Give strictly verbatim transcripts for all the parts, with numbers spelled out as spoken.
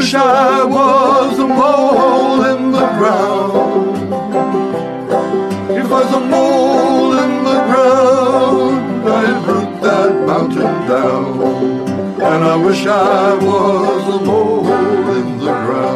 wish I was a mole in the ground. If I was a mole in the ground, I'd root that mountain down. And I wish I was a mole in the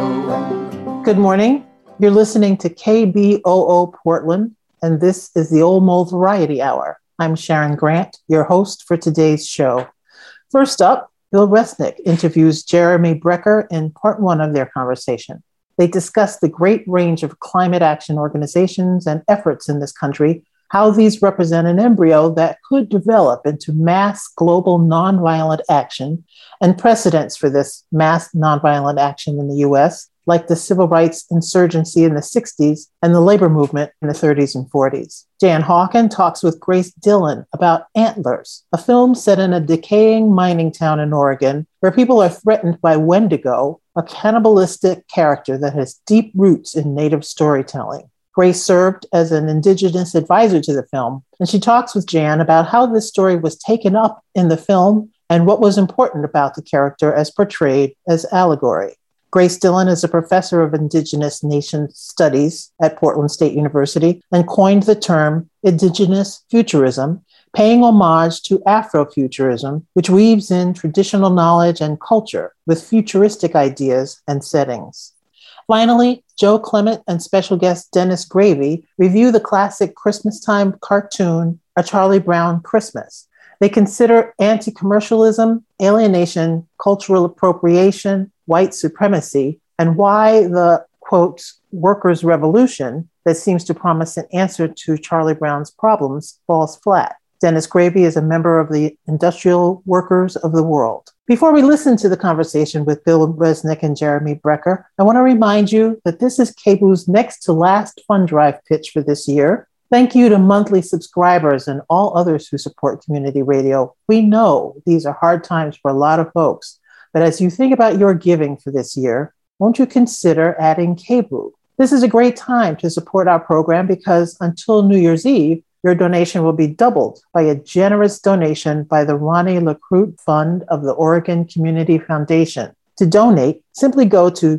ground. Good morning. You're listening to K B O O Portland, and this is the Old Mole Variety Hour. I'm Sharon Grant, your host for today's show. First up, Bill Resnick interviews Jeremy Brecher in part one of their conversation. They discuss the great range of climate action organizations and efforts in this country, how these represent an embryo that could develop into mass global nonviolent action, and precedents for this mass nonviolent action in the U S, like the civil rights insurgency in the sixties and the labor movement in the thirties and forties. Jan Hawken talks with Grace Dillon about Antlers, a film set in a decaying mining town in Oregon where people are threatened by Wendigo, a cannibalistic character that has deep roots in Native storytelling. Grace served as an Indigenous advisor to the film, and she talks with Jan about how this story was taken up in the film and what was important about the character as portrayed as allegory. Grace Dillon is a professor of Indigenous Nation Studies at Portland State University and coined the term Indigenous Futurism, paying homage to Afrofuturism, which weaves in traditional knowledge and culture with futuristic ideas and settings. Finally, Joe Clement and special guest Dennis Gravy review the classic Christmastime cartoon, A Charlie Brown Christmas. They consider anti-commercialism, alienation, cultural appropriation, white supremacy, and why the, quote, workers' revolution that seems to promise an answer to Charlie Brown's problems falls flat. Dennis Gravy is a member of the Industrial Workers of the World. Before we listen to the conversation with Bill Resnick and Jeremy Brecher, I want to remind you that this is K B O O's next to last fund drive pitch for this year. Thank you to monthly subscribers and all others who support community radio. We know these are hard times for a lot of folks, but as you think about your giving for this year, won't you consider adding K B O O? This is a great time to support our program because until New Year's Eve, your donation will be doubled by a generous donation by the Ronnie LaCroute Fund of the Oregon Community Foundation. To donate, simply go to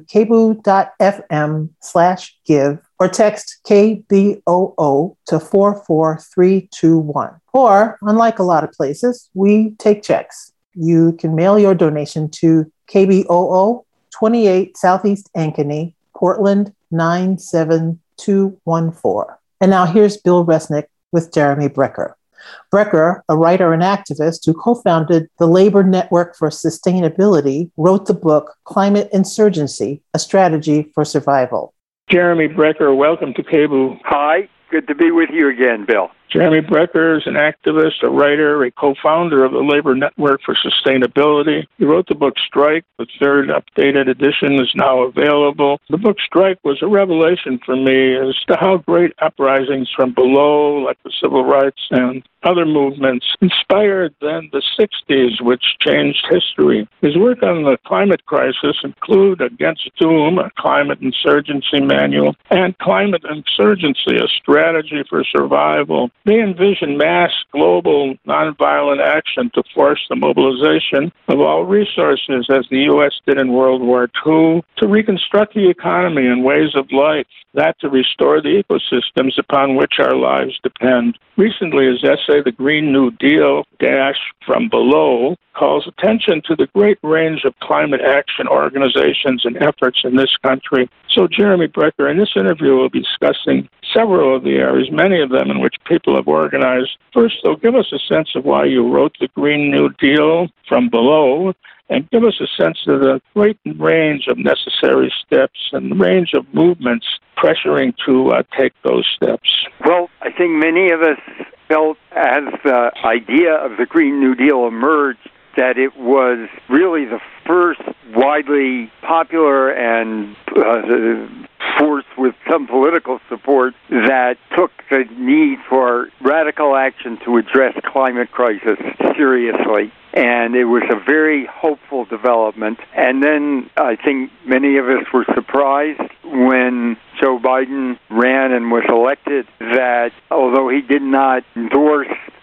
kboo.fm slash give or text K B O O to four four three two one. Or, unlike a lot of places, we take checks. You can mail your donation to K B O O, twenty-eight Southeast Ankeny, Portland nine seven two one four. And now here's Bill Resnick with Jeremy Brecher. Brecher, a writer and activist who co-founded the Labor Network for Sustainability, wrote the book Climate Insurgency, A Strategy for Survival. Jeremy Brecher, welcome to K B O O. Hi, good to be with you again, Bill. Jeremy Brecher is an activist, a writer, a co-founder of the Labor Network for Sustainability. He wrote the book Strike. The third updated edition is now available. The book Strike was a revelation for me as to how great uprisings from below, like the civil rights and other movements, inspired then the sixties, which changed history. His work on the climate crisis include Against Doom, a climate insurgency manual, and Climate Insurgency, a strategy for survival. They envision mass, global, nonviolent action to force the mobilization of all resources, as the U S did in World War Two, to reconstruct the economy and ways of life, that to restore the ecosystems upon which our lives depend. Recently, his essay, The Green New Deal, Dash from Below, calls attention to the great range of climate action organizations and efforts in this country. So Jeremy Brecher, in this interview, will be discussing several of the areas, many of them in which people have organized. First, though, give us a sense of why you wrote The Green New Deal from Below, and give us a sense of the great range of necessary steps and the range of movements pressuring to uh, take those steps. Well, I think many of us felt as the idea of the Green New Deal emerged that it was really the first widely popular and uh, force with some political support that took the need for radical action to address climate crisis seriously. And it was a very hopeful development. And then I think many of us were surprised when Joe Biden ran and was elected that although he did not endorse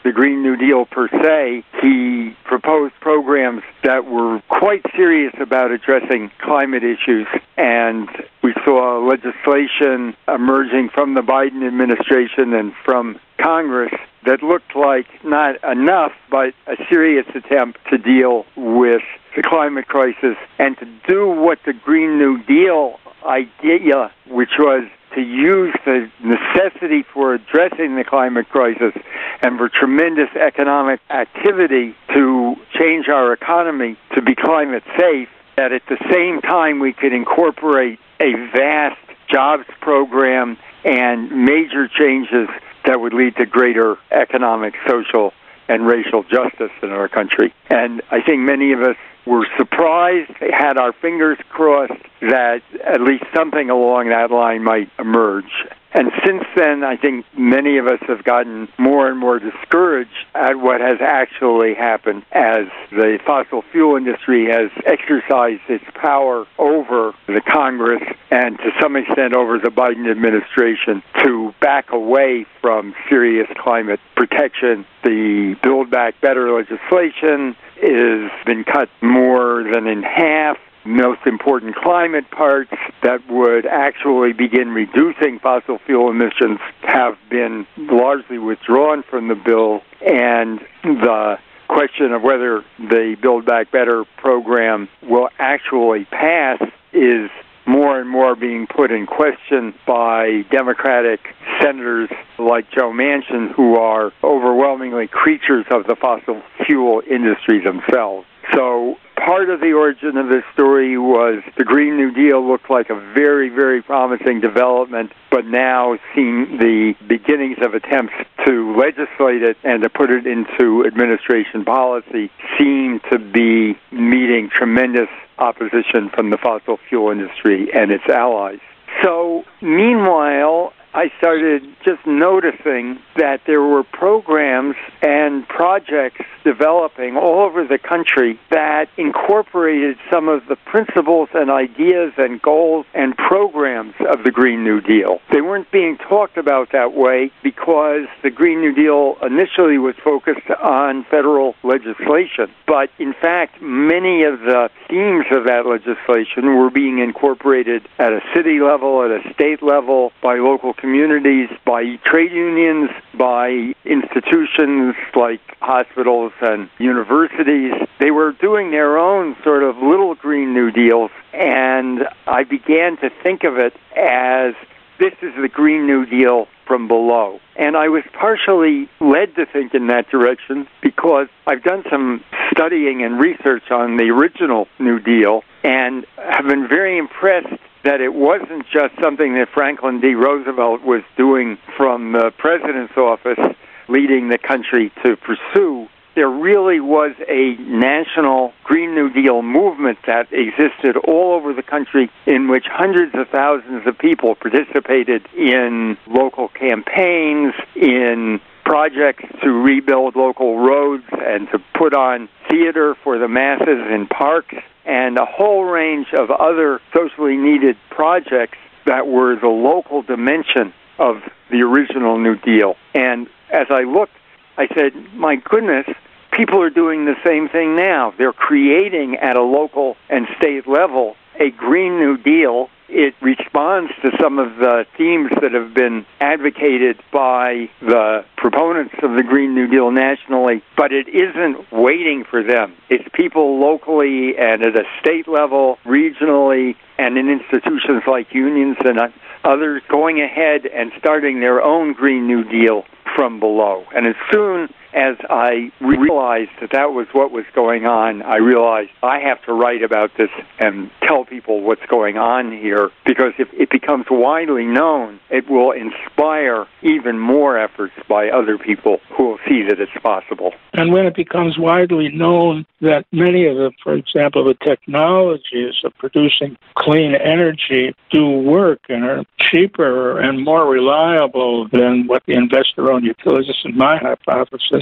the Green New Deal per se. He proposed programs that were quite serious about addressing climate issues, and we saw legislation emerging from the Biden administration and from Congress that looked like not enough, but a serious attempt to deal with the climate crisis and to do what the Green New Deal idea, which was to use the necessity for addressing the climate crisis and for tremendous economic activity to change our economy to be climate safe, that at the same time we could incorporate a vast jobs program and major changes that would lead to greater economic, social, and racial justice in our country. And I think many of us were surprised, had our fingers crossed that at least something along that line might emerge. And since then, I think many of us have gotten more and more discouraged at what has actually happened as the fossil fuel industry has exercised its power over the Congress and to some extent over the Biden administration to back away from serious climate protection. The Build Back Better legislation has been cut more than in half. Most important climate parts that would actually begin reducing fossil fuel emissions have been largely withdrawn from the bill, and the question of whether the Build Back Better program will actually pass is more and more being put in question by Democratic senators like Joe Manchin, who are overwhelmingly creatures of the fossil fuel industry themselves. So part of the origin of this story was the Green New Deal looked like a very, very promising development, but now seeing the beginnings of attempts to legislate it and to put it into administration policy seem to be meeting tremendous opposition from the fossil fuel industry and its allies. So, meanwhile, I started just noticing that there were programs and projects developing all over the country that incorporated some of the principles and ideas and goals and programs of the Green New Deal. They weren't being talked about that way because the Green New Deal initially was focused on federal legislation. But in fact, many of the themes of that legislation were being incorporated at a city level, at a state level, by local communities, by trade unions, by institutions like hospitals and universities. They were doing their own sort of little Green New Deals, and I began to think of it as this is the Green New Deal from below. And I was partially led to think in that direction because I've done some studying and research on the original New Deal and have been very impressed that it wasn't just something that Franklin D. Roosevelt was doing from the president's office, leading the country to pursue. There really was a national Green New Deal movement that existed all over the country in which hundreds of thousands of people participated in local campaigns, in projects to rebuild local roads and to put on theater for the masses in parks, and a whole range of other socially needed projects that were the local dimension of the original New Deal. And as I looked, I said, my goodness, people are doing the same thing now. They're creating at a local and state level a Green New Deal. It responds to some of the themes that have been advocated by the proponents of the Green New Deal nationally, but it isn't waiting for them. It's people locally and at a state level, regionally, and in institutions like unions and others going ahead and starting their own Green New Deal from below. And as soon as I realized that that was what was going on, I realized I have to write about this and tell people what's going on here, because if it becomes widely known, it will inspire even more efforts by other people who will see that it's possible. And when it becomes widely known that many of the, for example, the technologies of producing clean energy do work and are cheaper and more reliable than what the investor-owned utilities, this is my hypothesis,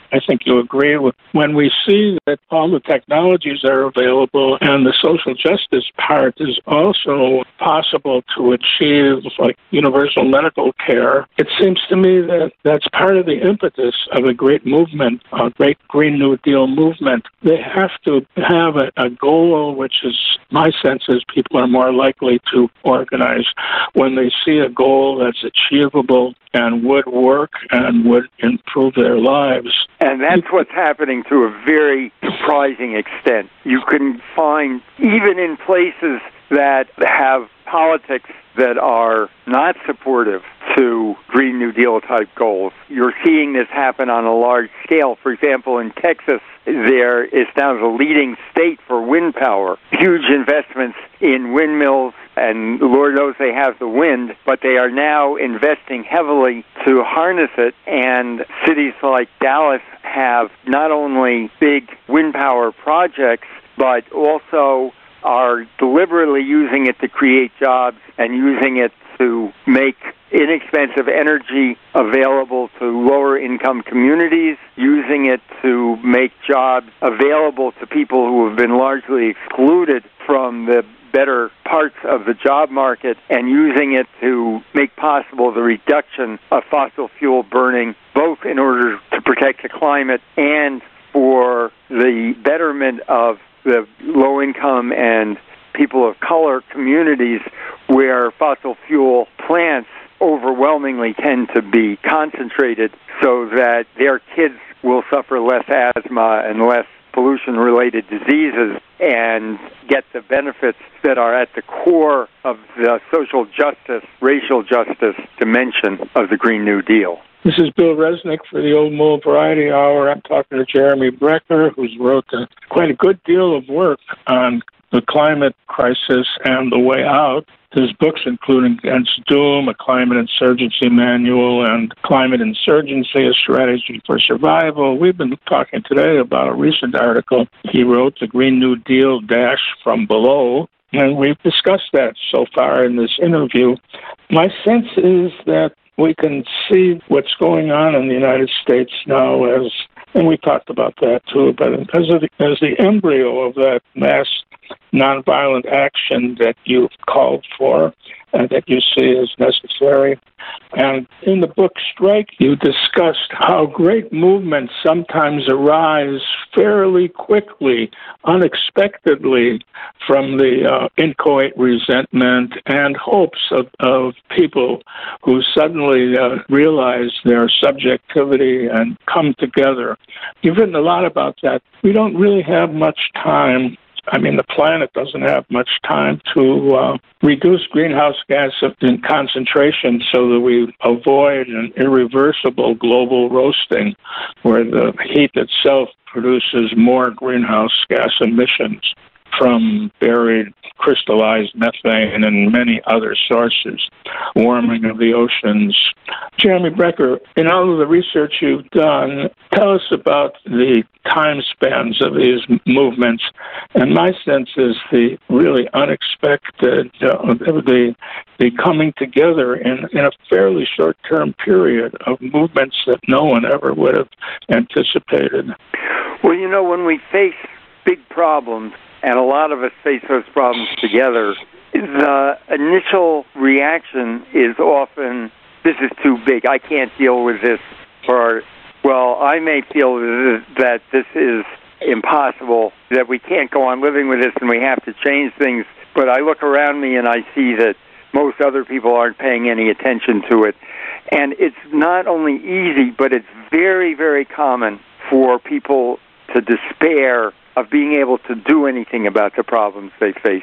I think you agree with when we see that all the technologies are available and the social justice part is also possible to achieve, like universal medical care. It seems to me that that's part of the impetus of a great movement, a great Green New Deal movement. They have to have a, a goal, which is, my sense is people are more likely to organize when they see a goal that's achievable and would work and would improve their lives. And that's what's happening to a very surprising extent. You can find, even in places that have politics that are not supportive to Green New Deal type goals, you're seeing this happen on a large scale. For example, in Texas, there is now the leading state for wind power. Huge investments in windmills, and Lord knows they have the wind, but they are now investing heavily to harness it, and cities like Dallas have not only big wind power projects, but also are deliberately using it to create jobs and using it to make inexpensive energy available to lower-income communities, using it to make jobs available to people who have been largely excluded from the better parts of the job market, and using it to make possible the reduction of fossil fuel burning, both in order to protect the climate and for the betterment of the low-income and people of color communities where fossil fuel plants overwhelmingly tend to be concentrated, so that their kids will suffer less asthma and less pollution-related diseases and get the benefits that are at the core of the social justice, racial justice dimension of the Green New Deal. This is Bill Resnick for the Old Mole Variety Hour. I'm talking to Jeremy Brecker, who's wrote a, quite a good deal of work on the climate crisis and the way out. His books include Against Doom, A Climate Insurgency Manual, and Climate Insurgency, A Strategy for Survival. We've been talking today about a recent article he wrote, The Green New Deal Dash from Below, and we've discussed that so far in this interview. My sense is that we can see what's going on in the United States now as, and we talked about that too, but as, of the, as the embryo of that mass nonviolent action that you've called for and that you see as necessary. And in the book Strike, you discussed how great movements sometimes arise fairly quickly, unexpectedly, from the uh, inchoate resentment and hopes of, of people who suddenly uh, realize their subjectivity and come together. You've written a lot about that. We don't really have much time. I mean, the planet doesn't have much time to uh, reduce greenhouse gas in concentration so that we avoid an irreversible global roasting where the heat itself produces more greenhouse gas emissions from buried crystallized methane and many other sources, warming of the oceans. Jeremy Brecker, in all of the research you've done, tell us about the time spans of these movements. And my sense is the really unexpected, uh, the, the coming together in, in a fairly short-term period of movements that no one ever would have anticipated. Well, you know, when we face big problems, and a lot of us face those problems together, the initial reaction is often, this is too big, I can't deal with this, or, well, I may feel that this is impossible, that we can't go on living with this and we have to change things, but I look around me and I see that most other people aren't paying any attention to it. And it's not only easy, but it's very, very common for people to despair of being able to do anything about the problems they face.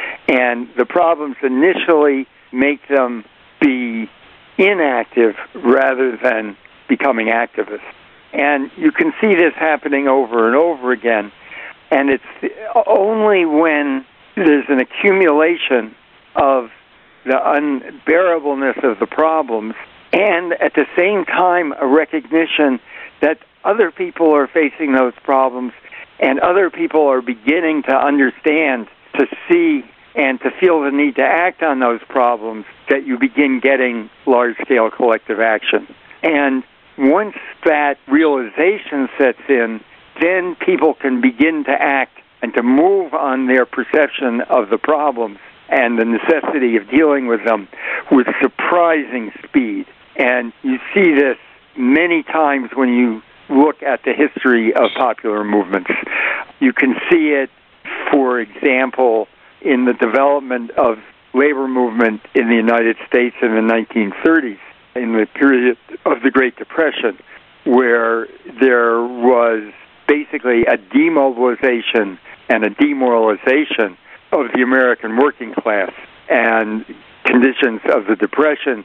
And the problems initially make them be inactive rather than becoming activists. And you can see this happening over and over again. And it's only when there's an accumulation of the unbearableness of the problems and at the same time a recognition that other people are facing those problems and other people are beginning to understand, to see, and to feel the need to act on those problems, that you begin getting large-scale collective action. And once that realization sets in, then people can begin to act and to move on their perception of the problems and the necessity of dealing with them with surprising speed. And you see this many times when you look at the history of popular movements. You can see it, for example, in the development of labor movement in the United States in the nineteen thirties, in the period of the Great Depression, where there was basically a demobilization and a demoralization of the American working class, and conditions of the Depression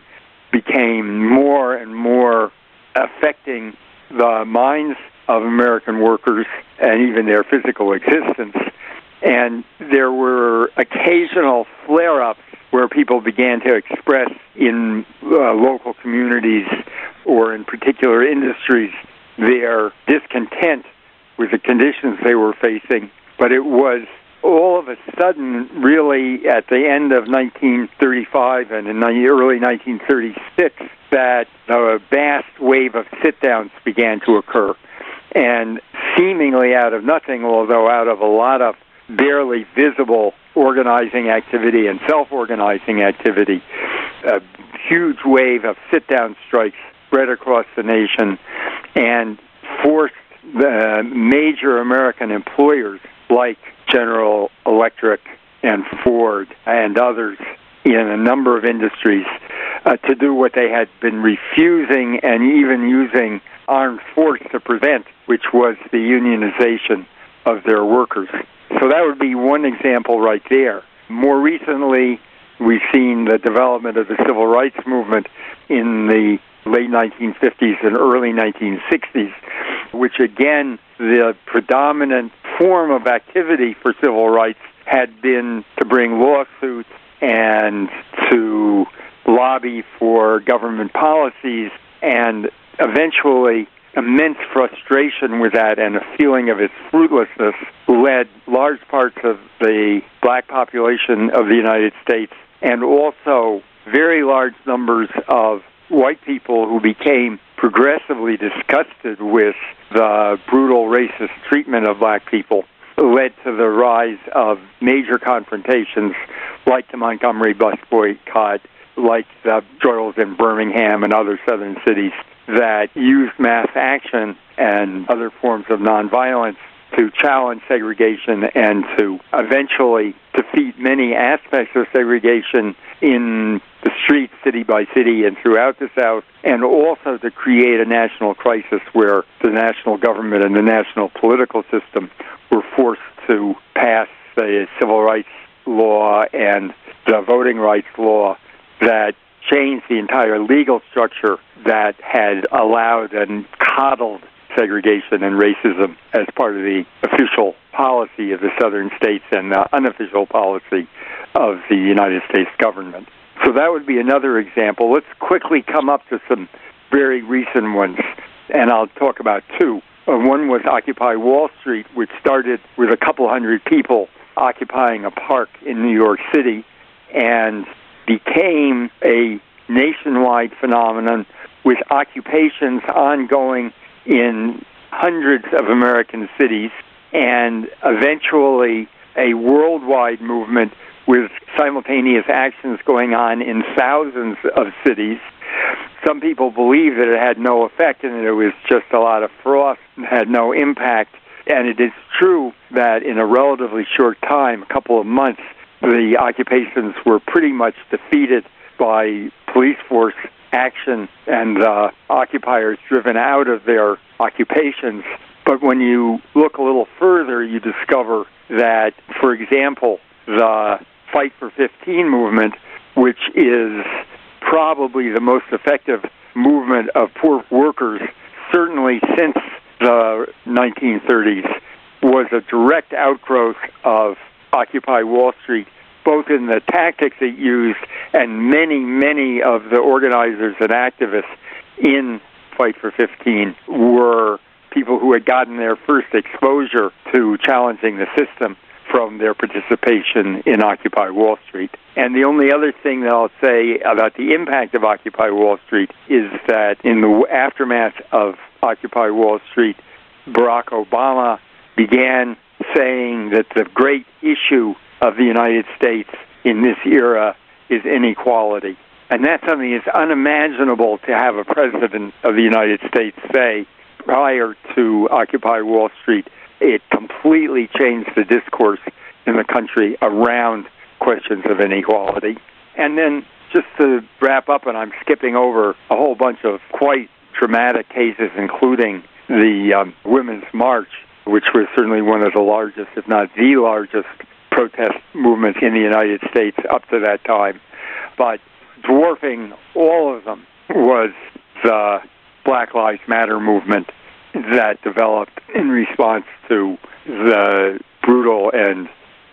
became more and more affecting the minds of American workers and even their physical existence. And there were occasional flare-ups where people began to express in uh, local communities or in particular industries their discontent with the conditions they were facing. But it was all of a sudden, really, at the end of nineteen thirty-five and in the early nineteen thirty-six, that a vast wave of sit-downs began to occur. And seemingly out of nothing, although out of a lot of barely visible organizing activity and self-organizing activity, a huge wave of sit-down strikes spread across the nation and forced the major American employers like General Electric and Ford and others in a number of industries uh, to do what they had been refusing and even using armed force to prevent, which was the unionization of their workers. So that would be one example right there. More recently, we've seen the development of the civil rights movement in the late nineteen fifties and early nineteen sixties, which again, the predominant form of activity for civil rights had been to bring lawsuits and to lobby for government policies, and eventually immense frustration with that and a feeling of its fruitlessness led large parts of the black population of the United States and also very large numbers of white people who became progressively disgusted with the brutal racist treatment of black people, led to the rise of major confrontations like the Montgomery bus boycott, like the trials in Birmingham and other southern cities that used mass action and other forms of nonviolence to challenge segregation and to eventually defeat many aspects of segregation in the streets, city by city, and throughout the South, and also to create a national crisis where the national government and the national political system were forced to pass the civil rights law and the voting rights law that changed the entire legal structure that had allowed and coddled segregation and racism as part of the official policy of the southern states and the unofficial policy of the United States government. So that would be another example. Let's quickly come up to some very recent ones, and I'll talk about two. Uh, one was Occupy Wall Street, which started with a couple hundred people occupying a park in New York City and became a nationwide phenomenon with occupations ongoing in hundreds of American cities and eventually a worldwide movement with simultaneous actions going on in thousands of cities. Some people believe that it had no effect and that it was just a lot of froth and had no impact. And it is true that in a relatively short time, a couple of months, the occupations were pretty much defeated by police force action and uh, occupiers driven out of their occupations. But when you look a little further, you discover that, for example, the Fight for fifteen movement, which is probably the most effective movement of poor workers, certainly since the nineteen thirties, was a direct outgrowth of Occupy Wall Street, both in the tactics it used and many, many of the organizers and activists in Fight for fifteen were people who had gotten their first exposure to challenging the system from their participation in Occupy Wall Street. And the only other thing that I'll say about the impact of Occupy Wall Street is that in the aftermath of Occupy Wall Street, Barack Obama began saying that the great issue of the United States in this era is inequality. And that's something that's unimaginable to have a president of the United States say prior to Occupy Wall Street. It completely changed the discourse in the country around questions of inequality. And then just to wrap up, and I'm skipping over a whole bunch of quite dramatic cases, including the um, Women's March, which was certainly one of the largest, if not the largest, protest movements in the United States up to that time. But dwarfing all of them was the Black Lives Matter movement that developed in response to the brutal and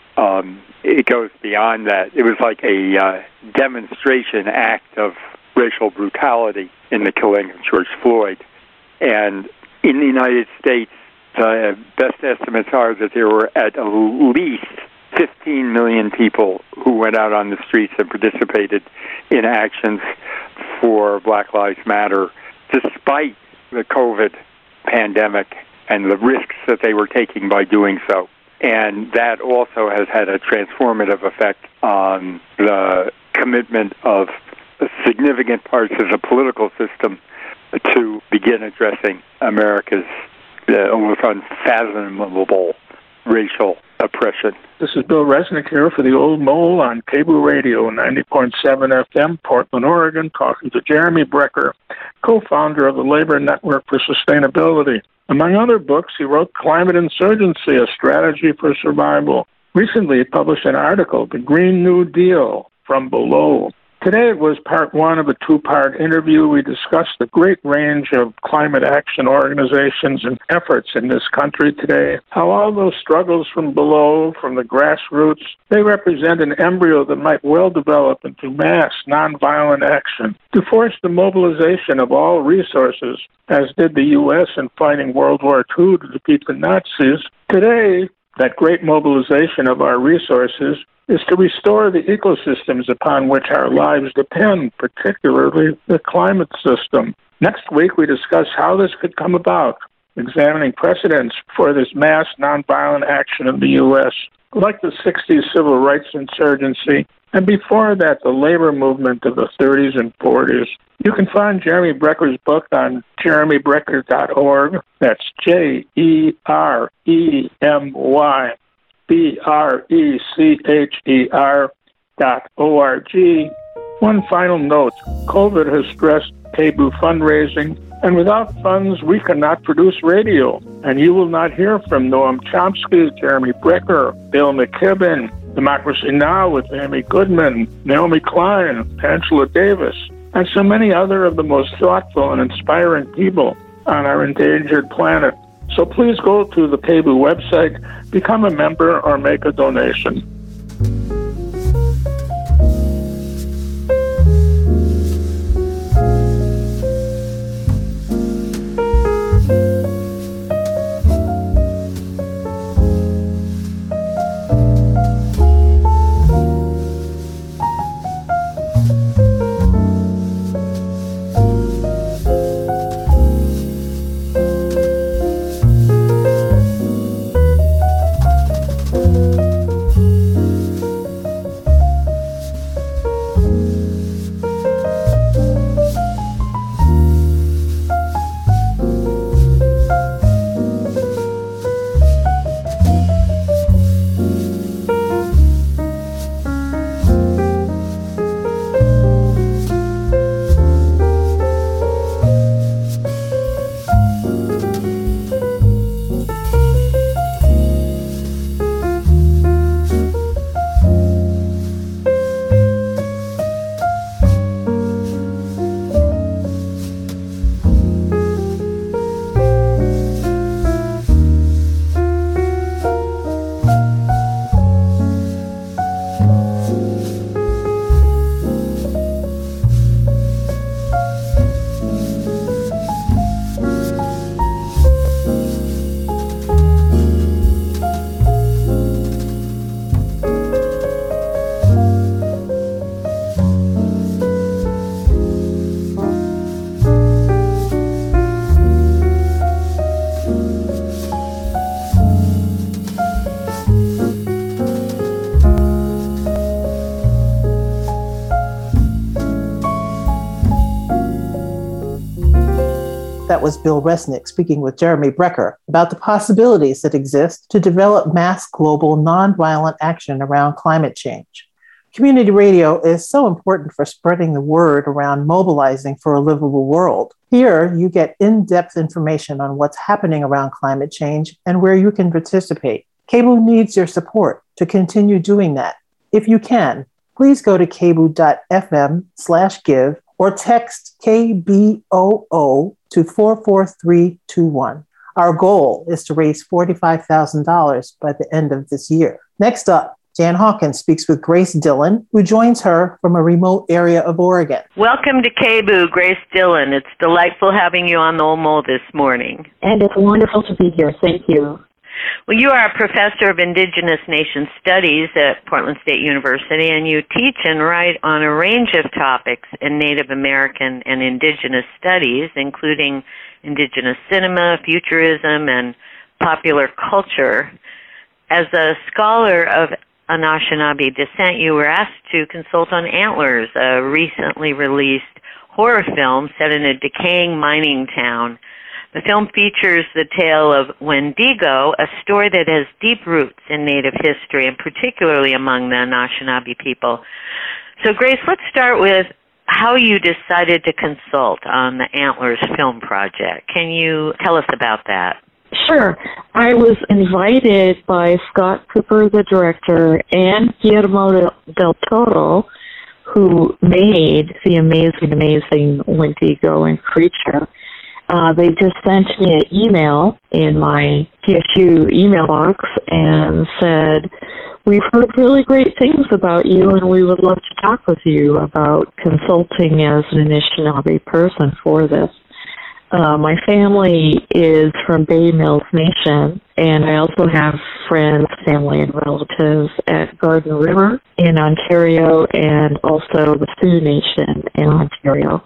um, it goes beyond that. It was like a uh, demonstration act of racial brutality in the killing of George Floyd. And in the United States, the best estimates are that there were at least fifteen million people who went out on the streets and participated in actions for Black Lives Matter, despite the COVID pandemic and the risks that they were taking by doing so. And that also has had a transformative effect on the commitment of significant parts of the political system to begin addressing America's uh, almost unfathomable racial oppression. This is Bill Resnick here for the Old Mole on Cable Radio, ninety point seven F M, Portland, Oregon, talking to Jeremy Brecher, co-founder of the Labor Network for Sustainability. Among other books, he wrote Climate Insurgency, A Strategy for Survival. Recently, he published an article, The Green New Deal, From Below. Today it was part one of a two-part interview. We discussed the great range of climate action organizations and efforts in this country today, how all those struggles from below, from the grassroots, they represent an embryo that might well develop into mass nonviolent action to force the mobilization of all resources, as did the U S in fighting World War Two to defeat the Nazis. Today, that great mobilization of our resources is to restore the ecosystems upon which our lives depend, particularly the climate system. Next week, we discuss how this could come about, examining precedents for this mass nonviolent action in the U S, like the sixties civil rights insurgency, and before that, the labor movement of the thirties and forties. You can find Jeremy Brecher's book on jeremy brecher dot org. That's J E R E M Y. B R E C H E R dot O R G. One final note, COVID has stressed K B O O fundraising, and without funds, we cannot produce radio. And you will not hear from Noam Chomsky, Jeremy Brecher, Bill McKibben, Democracy Now! With Amy Goodman, Naomi Klein, Angela Davis, and so many other of the most thoughtful and inspiring people on our endangered planet. So please go to the K B O O website, become a member, or make a donation. That was Bill Resnick speaking with Jeremy Brecker about the possibilities that exist to develop mass global nonviolent action around climate change. Community radio is so important for spreading the word around mobilizing for a livable world. Here, you get in-depth information on what's happening around climate change and where you can participate. K B O O needs your support to continue doing that. If you can, please go to kboo.fm slash give or text K B O O to four four three two one. Our goal is to raise forty-five thousand dollars by the end of this year. Next up, Jan Hawkins speaks with Grace Dillon, who joins her from a remote area of Oregon. Welcome to K B O O, Grace Dillon. It's delightful having you on the Old Mole this morning. And it's wonderful to be here. Thank you. Well, you are a professor of Indigenous Nation Studies at Portland State University, and you teach and write on a range of topics in Native American and Indigenous studies, including Indigenous cinema, futurism, and popular culture. As a scholar of Anishinaabe descent, you were asked to consult on Antlers, a recently released horror film set in a decaying mining town. The film features the tale of Wendigo, a story that has deep roots in Native history, and particularly among the Anishinaabe people. So, Grace, let's start with how you decided to consult on the Antlers film project. Can you tell us about that? Sure. I was invited by Scott Cooper, the director, and Guillermo del Toro, who made the amazing, amazing Wendigo and creature. Uh, they just sent me an email in my P S U email box and said, "We've heard really great things about you, and we would love to talk with you about consulting as an Anishinaabe person for this." Uh, my family is from Bay Mills Nation, and I also have friends, family, and relatives at Garden River in Ontario, and also the Sioux Nation in Ontario.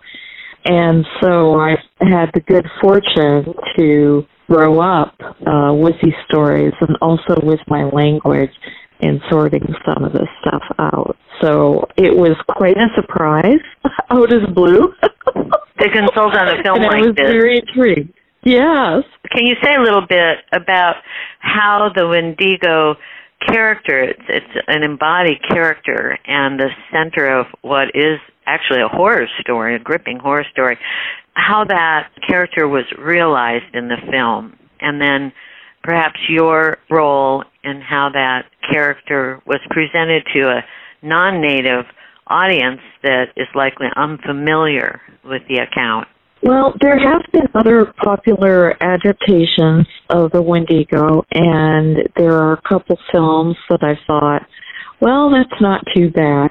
And so I've had the good fortune to grow up uh, with these stories and also with my language in sorting some of this stuff out. So it was quite a surprise out of the blue. To consult on a film and like I was this. very intrigued. Yes. Can you say a little bit about how the Wendigo character, it's, it's an embodied character and the center of what is actually a horror story, a gripping horror story, how that character was realized in the film, and then perhaps your role in how that character was presented to a non-native audience that is likely unfamiliar with the account? Well, there have been other popular adaptations of the Wendigo, and there are a couple films that I thought, well, that's not too bad.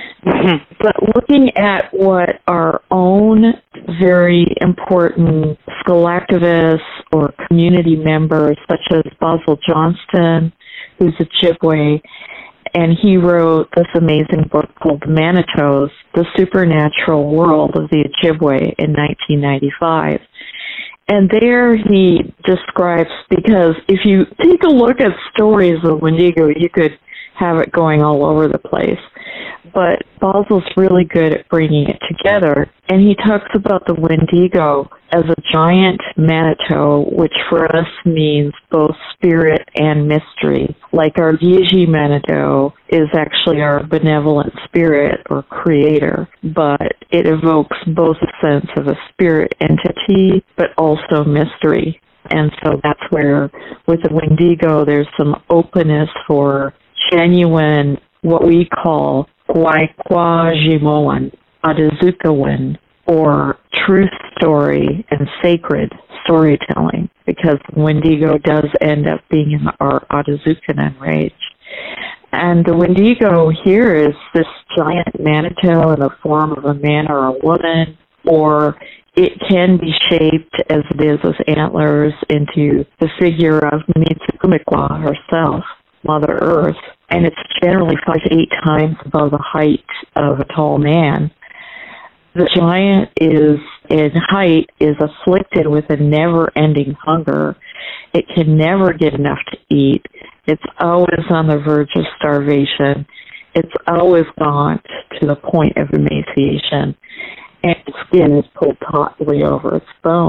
But looking at what our own very important school activists or community members, such as Basil Johnston, who's a Ojibwe, and he wrote this amazing book called Manitos, The Supernatural World of the Ojibwe in nineteen ninety-five. And there he describes, because if you take a look at stories of Wendigo, you could have it going all over the place. But Basil's really good at bringing it together, and he talks about the Wendigo as a giant Manitou, which for us means both spirit and mystery. Like our Gigi Manitou is actually our benevolent spirit or creator, but it evokes both a sense of a spirit entity, but also mystery. And so that's where, with the Wendigo, there's some openness for genuine, what we call Kwaikwa-Jimoan, Adazukawan, or truth story and sacred storytelling, because Wendigo does end up being in our Adazukanan range. And the Wendigo here is this giant Manitou in the form of a man or a woman, or it can be shaped, as it is with Antlers, into the figure of Mitsukumikwa herself, Mother Earth, and it's generally five to eight times above the height of a tall man. The giant is, in height, is afflicted with a never-ending hunger. It can never get enough to eat. It's always on the verge of starvation. It's always gaunt to the point of emaciation, and its skin is pulled tautly over its bones.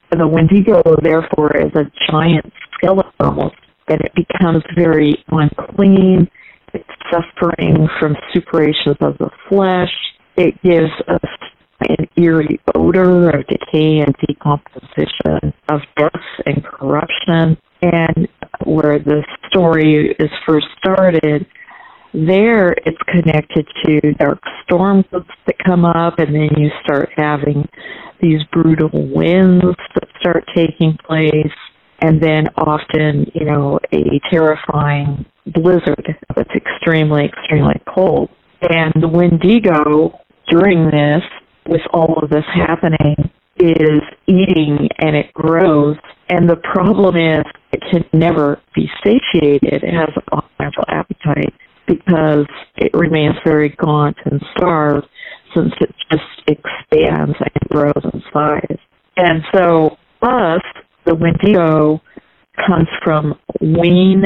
The Wendigo, therefore, is a giant skeleton almost, and it becomes very unclean. It's suffering from suppurations of the flesh. It gives us an eerie odor of decay and decomposition, of death and corruption. And where the story is first started, there it's connected to dark storms that come up, and then you start having these brutal winds that start taking place, and then often, you know, a terrifying blizzard that's extremely, extremely cold. And the Wendigo, during this, with all of this happening, is eating and it grows. And the problem is it can never be satiated. It has a natural appetite because it remains very gaunt and starved, since it just expands and grows in size. And so us, the Wendigo, comes from Ween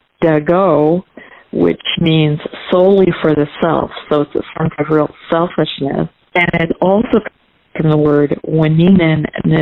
Dago, which means solely for the self. So it's a sense of real selfishness. And it also comes from the word Weninen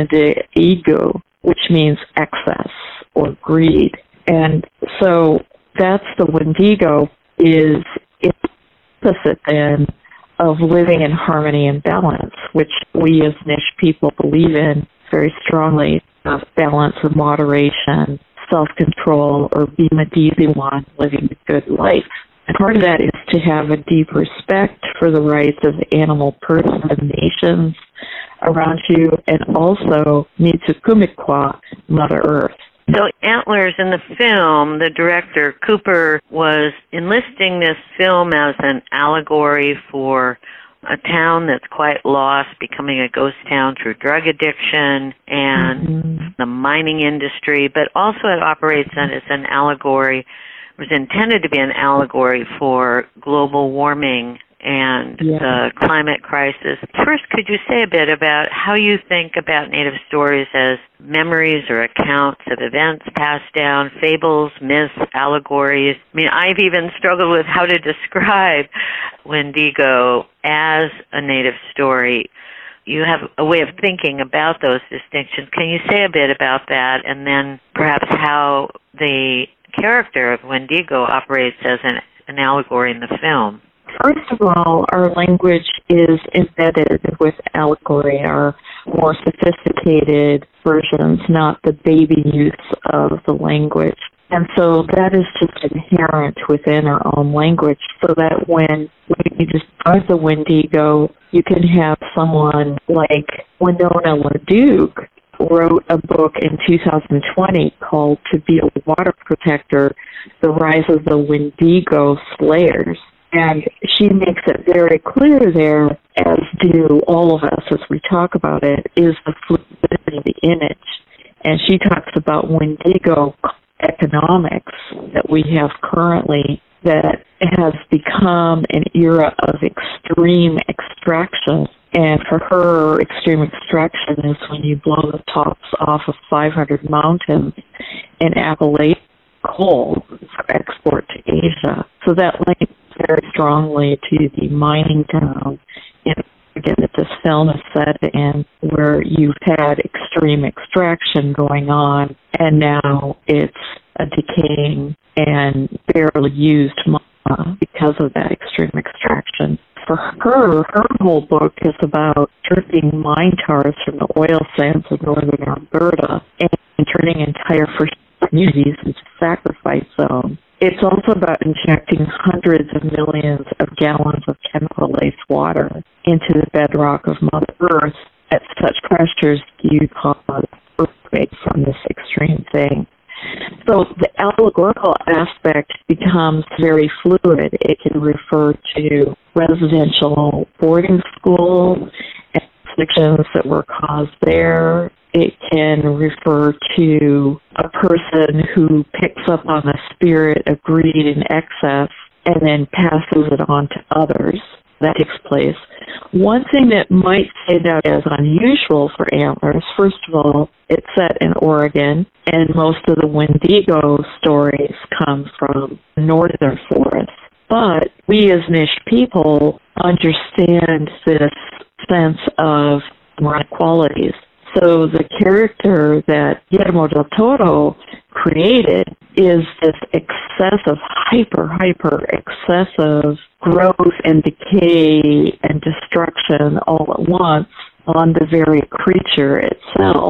Ego, which means excess or greed. And so that's the Wendigo, is its opposite then of living in harmony and balance, which we as niche people believe in very strongly, of balance of moderation, self-control, or be Medizi one, living a good life. And part of that is to have a deep respect for the rights of animal persons and nations around you, and also Mitsukumikwa, Mother Earth. So Antlers, in the film, the director, Cooper, was enlisting this film as an allegory for a town that's quite lost, becoming a ghost town through drug addiction and mm-hmm. the mining industry, but also it operates as an allegory, it was intended to be an allegory for global warming and yeah. the climate crisis. First, could you say a bit about how you think about Native stories as memories or accounts of events passed down, fables, myths, allegories? I mean, I've even struggled with how to describe Wendigo as a Native story. You have a way of thinking about those distinctions. Can you say a bit about that, and then perhaps how the character of Wendigo operates as an, an allegory in the film? First of all, our language is embedded with allegory, our more sophisticated versions, not the baby use of the language. And so that is just inherent within our own language, so that when we describe the Wendigo, you can have someone like Winona LaDuke wrote a book in two thousand twenty called To Be a Water Protector, The Rise of the Wendigo Slayers. And she makes it very clear there, as do all of us as we talk about it, is the fluidity of the image. And she talks about Wendigo economics that we have currently, that has become an era of extreme extraction. And for her, extreme extraction is when you blow the tops off of five hundred mountains in Appalachia coal for export to Asia. So that links very strongly to the mining town, and again, that this film is set in, where you've had extreme extraction going on, and now it's a decaying and barely used mine because of that extreme extraction. For her, her whole book is about stripping mine tars from the oil sands of northern Alberta and turning entire First communities into sacrifice zones. It's also about injecting hundreds of millions of gallons of chemical-laced water into the bedrock of Mother Earth at such pressures you cause earthquakes from this extreme thing. So the allegorical aspect becomes very fluid. It can refer to residential boarding school and afflictions that were caused there. It can refer to a person who picks up on the spirit of greed and excess and then passes it on to others. That takes place. One thing that might stand out as unusual for Antlers, first of all, it's set in Oregon, and most of the Wendigo stories come from northern forests. But we as niche people understand this sense of demonic qualities. so the character that Guillermo del Toro created is this excessive, hyper, hyper excessive growth and decay and destruction all at once on the very creature itself.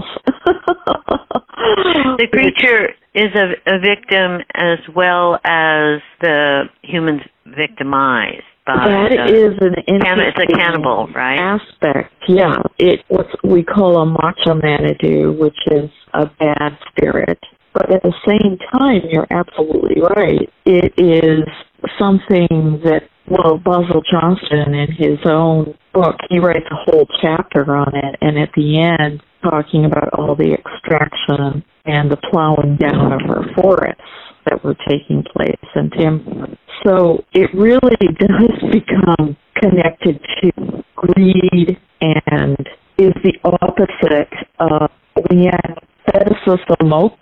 The creature is a, a victim as well as the humans victimized. By that the, is an interesting it's a cannibal, right? aspect. Yeah, it what we call a macho manadu, which is a bad spirit. But at the same time, you're absolutely right. It is something that, well, Basil Johnston, in his own book, he writes a whole chapter on it, and at the end, talking about all the extraction and the plowing down of our forests that were taking place in timber. So it really does become connected to greed and is the opposite of Leanne Moke,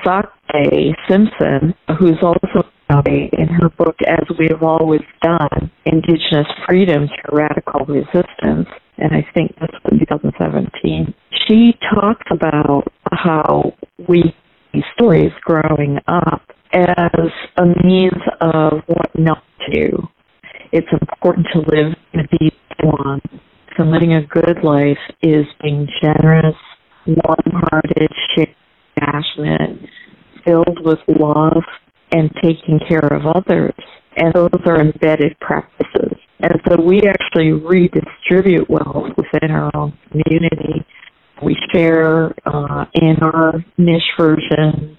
Sake Simpson, who's also in her book, As We Have Always Done, Indigenous Freedom Through Radical Resistance, and I think this was in twenty seventeen, she talks about how we see stories growing up as a means of what not to do. It's important to live and be one. So living a good life is being generous, warm-hearted, passionate, filled with love, and taking care of others. And those are embedded practices. And so we actually redistribute wealth within our own community. We share uh, in our niche version.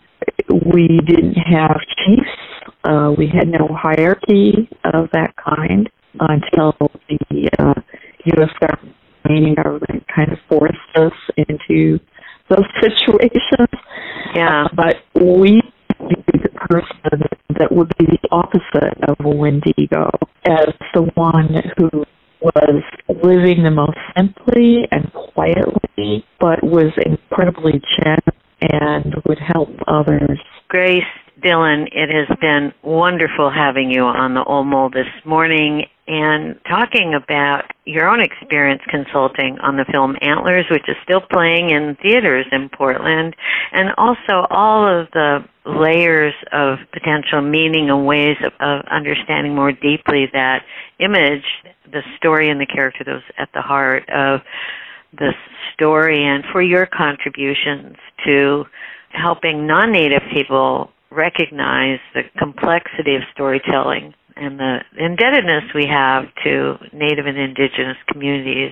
We didn't have chiefs. Uh, we had no hierarchy of that kind until the uh, U S government, Canadian government kind of forced us into those situations. Yeah. Uh, but we be the person that would be the opposite of a Wendigo, as the one who was living the most simply and quietly, but was incredibly generous and would help others. Grace Dillon, it has been wonderful having you on the Old Mole this morning and talking about your own experience consulting on the film Antlers, which is still playing in theaters in Portland, and also all of the layers of potential meaning and ways of, of understanding more deeply that image, the story and the character that was at the heart of the story, and for your contributions to helping non-Native people recognize the complexity of storytelling and the indebtedness we have to Native and Indigenous communities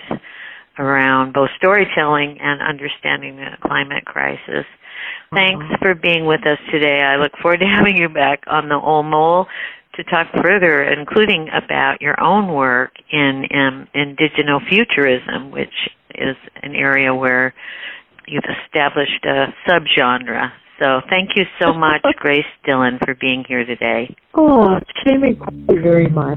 around both storytelling and understanding the climate crisis. Thanks for being with us today. I look forward to having you back on the Old Mole to talk further, including about your own work in um, indigenofuturism, which is an area where you've established a subgenre. So thank you so much, Grace Dillon, for being here today. Oh, Jamie, thank you very much.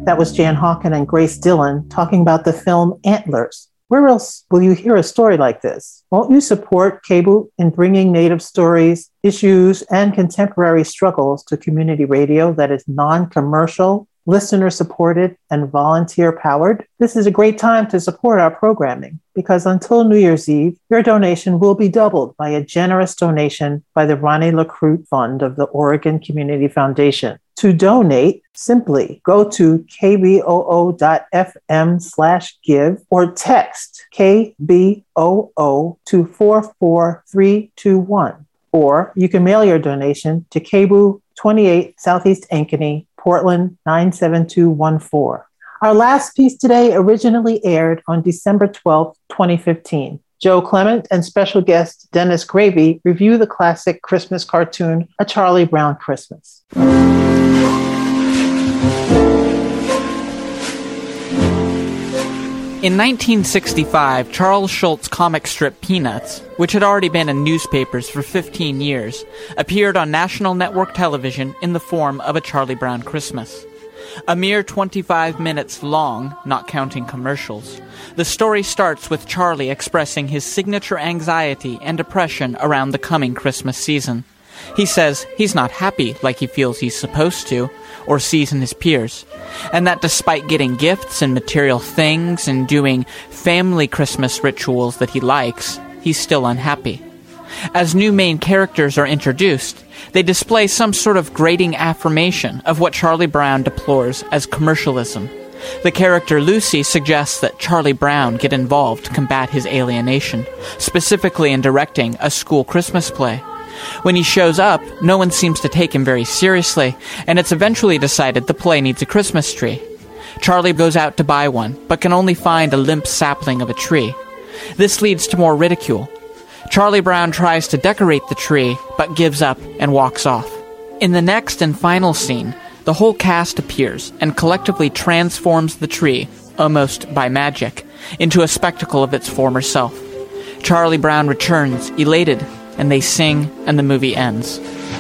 That was Jan Hawken and Grace Dillon talking about the film Antlers. Where else will you hear a story like this? Won't you support K B O O in bringing Native stories, issues, and contemporary struggles to community radio that is non-commercial, listener-supported, and volunteer-powered? This is a great time to support our programming because until New Year's Eve, your donation will be doubled by a generous donation by the Ronnie LaCrute Fund of the Oregon Community Foundation. To donate, simply go to kboo.fm slash give or text K B O O to four four three two one. Or you can mail your donation to K B O O, twenty-eight Southeast Ankeny, Portland nine seven two one four. Our last piece today originally aired on December twelfth, twenty fifteen. Joe Clement and special guest Dennis Gravy review the classic Christmas cartoon, A Charlie Brown Christmas. In nineteen sixty-five, Charles Schulz's comic strip Peanuts, which had already been in newspapers for fifteen years, appeared on national network television in the form of A Charlie Brown Christmas. A mere twenty-five minutes long, not counting commercials, the story starts with Charlie expressing his signature anxiety and depression around the coming Christmas season. He says he's not happy like he feels he's supposed to, or sees in his peers, and that despite getting gifts and material things and doing family Christmas rituals that he likes, he's still unhappy. As new main characters are introduced, they display some sort of grating affirmation of what Charlie Brown deplores as commercialism. The character Lucy suggests that Charlie Brown get involved to combat his alienation, specifically in directing a school Christmas play. When he shows up, no one seems to take him very seriously, and it's eventually decided the play needs a Christmas tree. Charlie goes out to buy one, but can only find a limp sapling of a tree. This leads to more ridicule. Charlie Brown tries to decorate the tree, but gives up and walks off. In the next and final scene, the whole cast appears and collectively transforms the tree, almost by magic, into a spectacle of its former self. Charlie Brown returns, elated, and they sing, and the movie ends.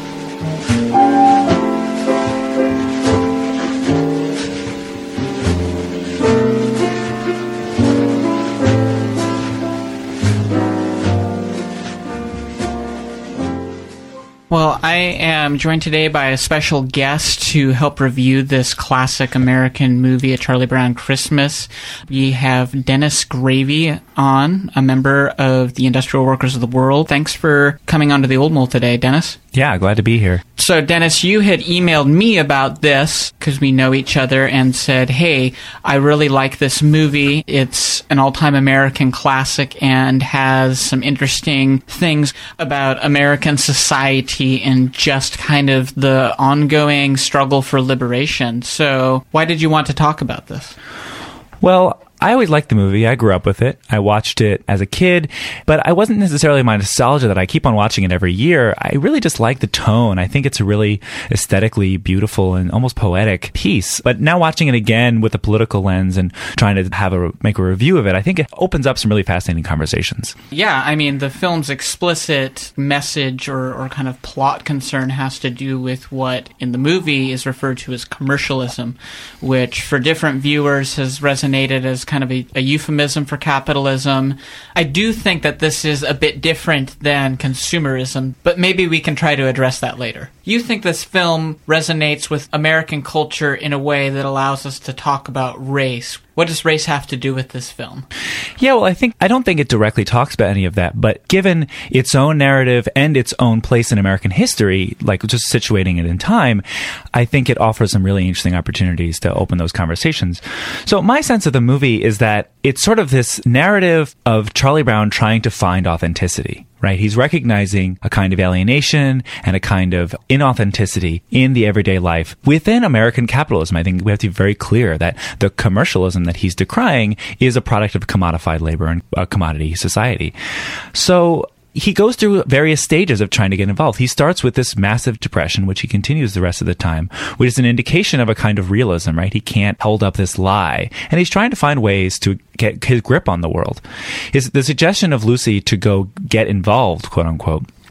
Well, I am joined today by a special guest to help review this classic American movie, A Charlie Brown Christmas. We have Dennis Gravy on, a member of the Industrial Workers of the World. Thanks for coming onto the Old Mole today, Dennis. Yeah, glad to be here. So, Dennis, you had emailed me about this because we know each other and said, hey, I really like this movie. It's an all-time American classic and has some interesting things about American society and just kind of the ongoing struggle for liberation. So, why did you want to talk about this? Well, I always liked the movie. I grew up with it. I watched it as a kid, but I wasn't necessarily my nostalgia that I keep on watching it every year. I really just like the tone. I think it's a really aesthetically beautiful and almost poetic piece. But now watching it again with a political lens and trying to have a make a review of it, I think it opens up some really fascinating conversations. Yeah, I mean, the film's explicit message or, or kind of plot concern has to do with what in the movie is referred to as commercialism, which for different viewers has resonated as kind of a, a euphemism for capitalism. I do think that this is a bit different than consumerism, but maybe we can try to address that later. You think this film resonates with American culture in a way that allows us to talk about race. What does race have to do with this film? Yeah, well, I think I don't think it directly talks about any of that, but given its own narrative and its own place in American history, like just situating it in time, I think it offers some really interesting opportunities to open those conversations. So my sense of the movie is that it's sort of this narrative of Charlie Brown trying to find authenticity. Right? He's recognizing a kind of alienation and a kind of inauthenticity in the everyday life within American capitalism. I think we have to be very clear that the commercialism that he's decrying is a product of commodified labor and a commodity society. So he goes through various stages of trying to get involved. He starts with this massive depression, which he continues the rest of the time, which is an indication of a kind of realism, right? He can't hold up this lie. And he's trying to find ways to get his grip on the world. His, the suggestion of Lucy to go get involved, quote unquote,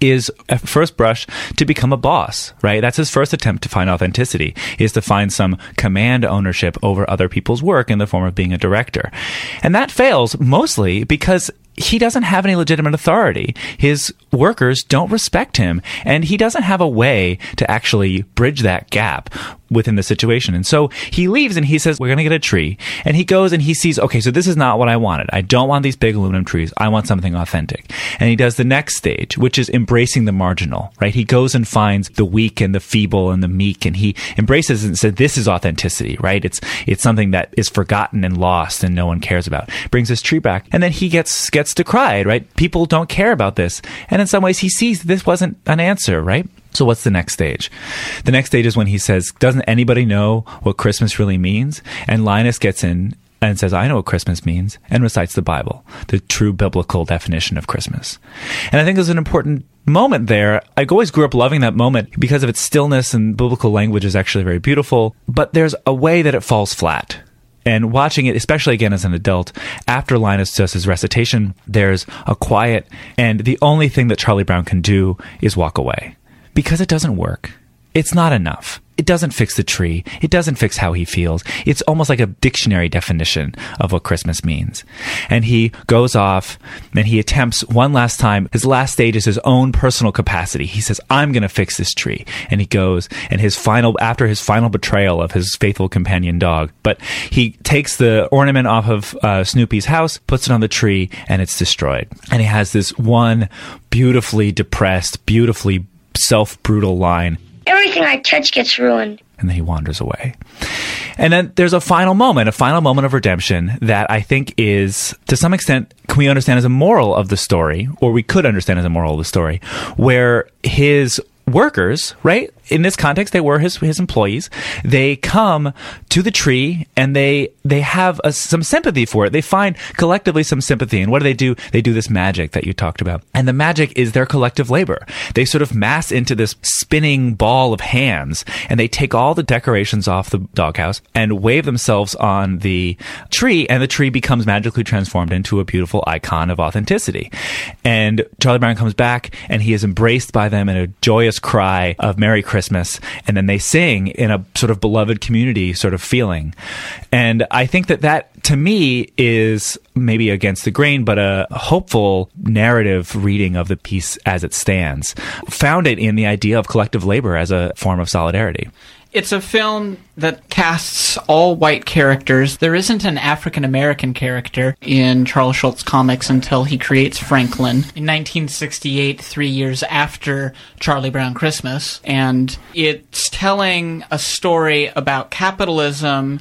is, at first brush, to become a boss, right? That's his first attempt to find authenticity, is to find some command ownership over other people's work in the form of being a director. And that fails mostly because he doesn't have any legitimate authority. His workers don't respect him, and he doesn't have a way to actually bridge that gap within the situation. And so he leaves and he says, we're going to get a tree. And he goes and he sees, okay, so this is not what I wanted. I don't want these big aluminum trees. I want something authentic. And he does the next stage, which is embracing the marginal, right? He goes and finds the weak and the feeble and the meek, and he embraces it and says, this is authenticity, right? It's it's something that is forgotten and lost and no one cares about. Brings his tree back. And then he gets gets decried, right? People don't care about this. And in some ways he sees this wasn't an answer, right? So what's the next stage? The next stage is when he says, doesn't anybody know what Christmas really means? And Linus gets in and says, I know what Christmas means, and recites the Bible, the true biblical definition of Christmas. And I think there's an important moment there. I always grew up loving that moment because of its stillness, and biblical language is actually very beautiful, but there's a way that it falls flat. And watching it, especially again as an adult, after Linus does his recitation, there's a quiet, and the only thing that Charlie Brown can do is walk away. Because it doesn't work. It's not enough. It doesn't fix the tree. It doesn't fix how he feels. It's almost like a dictionary definition of what Christmas means. And he goes off and he attempts one last time. His last stage is his own personal capacity. He says, I'm going to fix this tree. And he goes, and his final, after his final betrayal of his faithful companion dog, but he takes the ornament off of uh, Snoopy's house, puts it on the tree, and it's destroyed. And he has this one beautifully depressed, beautifully self-brutal line. Everything I touch gets ruined. And then he wanders away. And then there's a final moment, a final moment of redemption that I think is, to some extent, can we understand as a moral of the story, or we could understand as a moral of the story, where his workers, right? In this context, they were his his employees. They come to the tree and they they have a, some sympathy for it. They find collectively some sympathy. And what do they do? They do this magic that you talked about. And the magic is their collective labor. They sort of mass into this spinning ball of hands, and they take all the decorations off the doghouse and wave themselves on the tree, and the tree becomes magically transformed into a beautiful icon of authenticity. And Charlie Brown comes back, and he is embraced by them in a joyous cry of Merry Christmas, and then they sing in a sort of beloved community sort of feeling. And I think that that, to me, is maybe against the grain, but a hopeful narrative reading of the piece as it stands, founded in the idea of collective labor as a form of solidarity. It's a film that casts all white characters. There isn't an African-American character in Charles Schulz comics until he creates Franklin in nineteen sixty-eight, three years after Charlie Brown Christmas. And it's telling a story about capitalism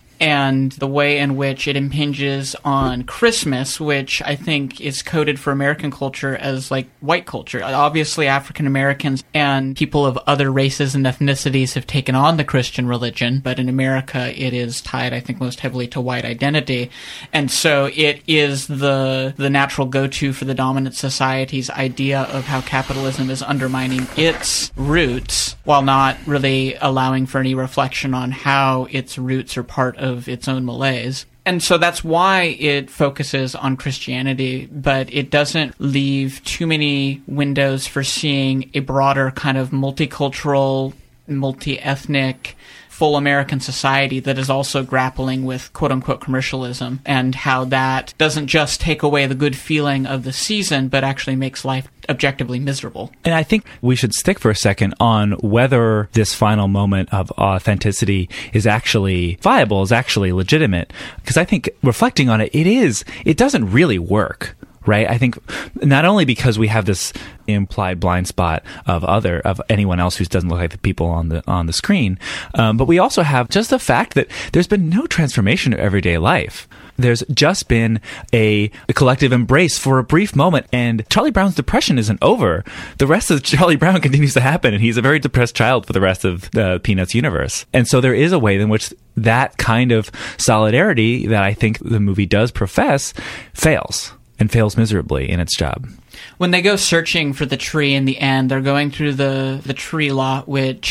and the way in which it impinges on Christmas, which I think is coded for American culture as like white culture. Obviously, African Americans and people of other races and ethnicities have taken on the Christian religion, but in America it is tied, I think, most heavily to white identity. And so it is the the natural go-to for the dominant society's idea of how capitalism is undermining its roots, while not really allowing for any reflection on how its roots are part of of its own malaise. And so that's why it focuses on Christianity, but it doesn't leave too many windows for seeing a broader kind of multicultural, multi-ethnic, full American society that is also grappling with quote-unquote commercialism, and how that doesn't just take away the good feeling of the season, but actually makes life objectively miserable. And I think we should stick for a second on whether this final moment of authenticity is actually viable, is actually legitimate. Because I think reflecting on it, it is, it doesn't really work. Right? I think not only because we have this implied blind spot of other, of anyone else who doesn't look like the people on the, on the screen, um, but we also have just the fact that there's been no transformation of everyday life. There's just been a, a collective embrace for a brief moment, and Charlie Brown's depression isn't over. The rest of Charlie Brown continues to happen, and he's a very depressed child for the rest of the Peanuts universe. And so there is a way in which that kind of solidarity that I think the movie does profess fails. And fails miserably in its job. When they go searching for the tree in the end, they're going through the, the tree lot, which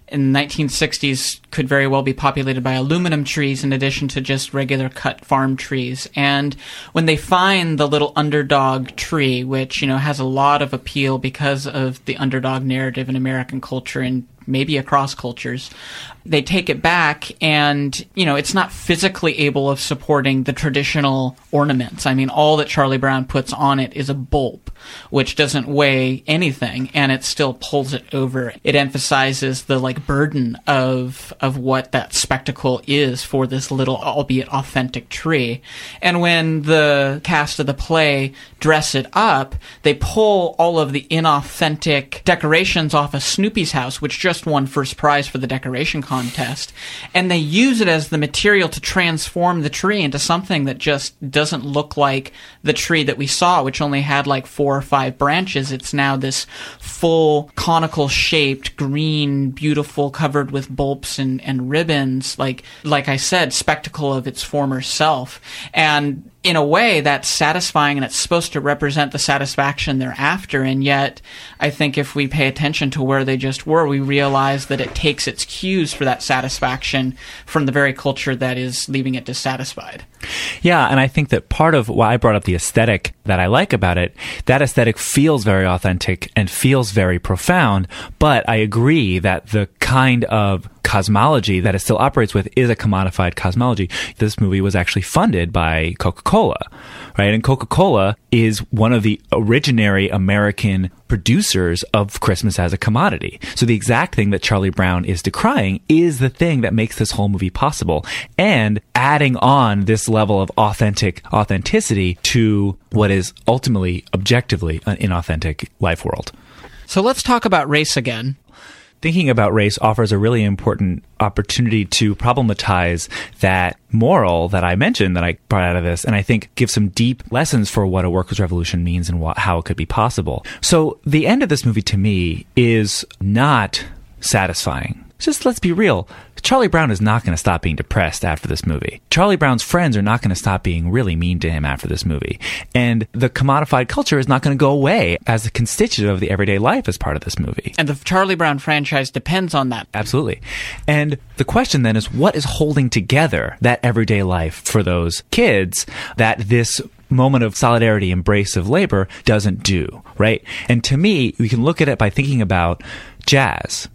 in the nineteen sixties could very well be populated by aluminum trees in addition to just regular cut farm trees. And when they find the little underdog tree, which, you know, has a lot of appeal because of the underdog narrative in American culture and maybe across cultures, they take it back and, you know, it's not physically able of supporting the traditional ornaments. I mean, all that Charlie Brown puts on it is a bulb, which doesn't weigh anything, and it still pulls it over. It emphasizes the, like, burden of of what that spectacle is for this little, albeit authentic tree. And when the cast of the play dress it up, they pull all of the inauthentic decorations off of Snoopy's house, which just won first prize for the decoration contest, and they use it as the material to transform the tree into something that just doesn't look like the tree that we saw, which only had like four or five branches. It's now this full conical shaped, green, beautiful, covered with bulbs and, and ribbons, like like I said, spectacle of its former self. And in a way, that's satisfying, and it's supposed to represent the satisfaction they're after. And yet, I think if we pay attention to where they just were, we realize that it takes its cues for that satisfaction from the very culture that is leaving it dissatisfied. Yeah, and I think that part of why I brought up the aesthetic that I like about it, that aesthetic feels very authentic and feels very profound, but I agree that the kind of cosmology that it still operates with is a commodified cosmology. This movie was actually funded by Coca-Cola, right? And Coca-Cola is one of the originary American producers of Christmas as a commodity. So the exact thing that Charlie Brown is decrying is the thing that makes this whole movie possible, and adding on this level of authentic authenticity to what is ultimately, objectively, an inauthentic life world. So let's talk about race again. Thinking about race offers a really important opportunity to problematize that moral that I mentioned that I brought out of this, and I think give some deep lessons for what a workers' revolution means and what, how it could be possible. So the end of this movie to me is not satisfying. Just let's be real. Charlie Brown is not going to stop being depressed after this movie. Charlie Brown's friends are not going to stop being really mean to him after this movie. And the commodified culture is not going to go away as a constituent of the everyday life as part of this movie. And the Charlie Brown franchise depends on that. Absolutely. And the question then is, what is holding together that everyday life for those kids that this moment of solidarity, embrace of labor doesn't do, right? And to me, we can look at it by thinking about jazz.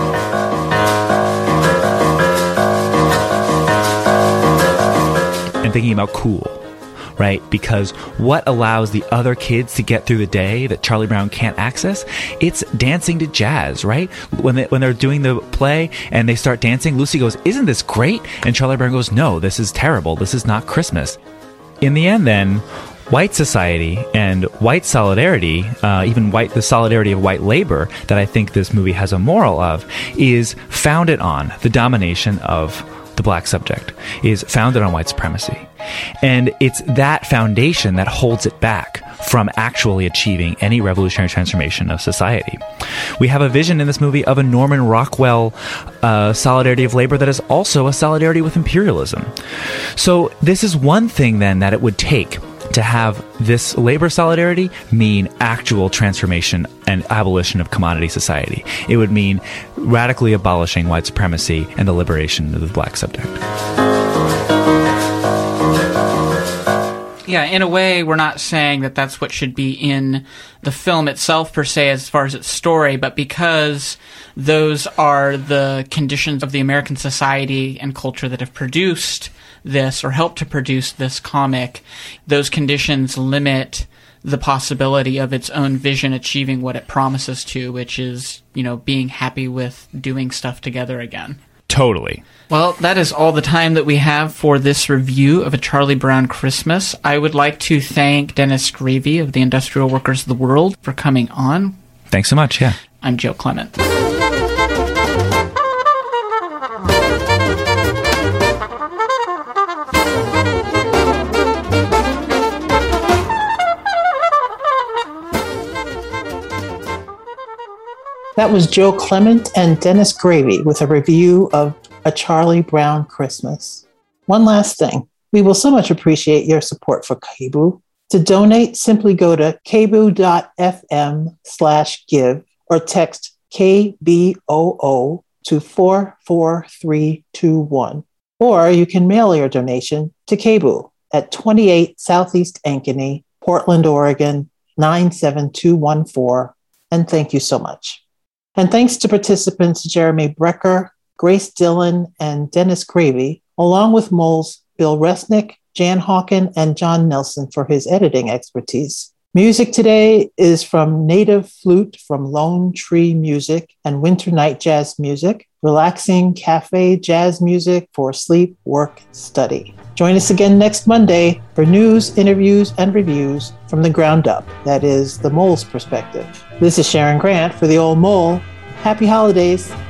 And thinking about cool, right? Because what allows the other kids to get through the day that Charlie Brown can't access? It's dancing to jazz, right? When, they, when they're doing the play and they start dancing, Lucy goes, "Isn't this great?" And Charlie Brown goes, "No, this is terrible. This is not Christmas." In the end, then, white society and white solidarity, uh, even white the solidarity of white labor that I think this movie has a moral of, is founded on the domination of the black subject, is founded on white supremacy. And it's that foundation that holds it back from actually achieving any revolutionary transformation of society. We have a vision in this movie of a Norman Rockwell uh, solidarity of labor that is also a solidarity with imperialism. So this is one thing then that it would take to have this labor solidarity mean actual transformation and abolition of commodity society. It would mean radically abolishing white supremacy and the liberation of the black subject. Yeah, in a way, we're not saying that that's what should be in the film itself, per se, as far as its story, but because those are the conditions of the American society and culture that have produced this, or helped to produce this comic, those conditions limit the possibility of its own vision achieving what it promises to, which is, you know, being happy with doing stuff together again. Totally. Well, that is all the time that we have for this review of A Charlie Brown Christmas. I would like to thank Dennis Gravy of the Industrial Workers of the World for coming on. Thanks so much, yeah. I'm Joe Clement. That was Joe Clement and Dennis Gravy with a review of A Charlie Brown Christmas. One last thing. We will so much appreciate your support for K B O O. To donate, simply go to kboo.fm slash give or text K B O O to four four three two one. Or you can mail your donation to K B O O at twenty-eight Southeast Ankeny, Portland, Oregon, nine seven two one four. And thank you so much. And thanks to participants Jeremy Brecker, Grace Dillon, and Dennis Cravey, along with Moles Bill Resnick, Jan Hawken, and John Nelson for his editing expertise. Music today is from Native Flute from Lone Tree Music and Winter Night Jazz Music, relaxing cafe jazz music for sleep, work, study. Join us again next Monday for news, interviews, and reviews from the ground up. That is the Mole's perspective. This is Sharon Grant for the Old Mole. Happy holidays.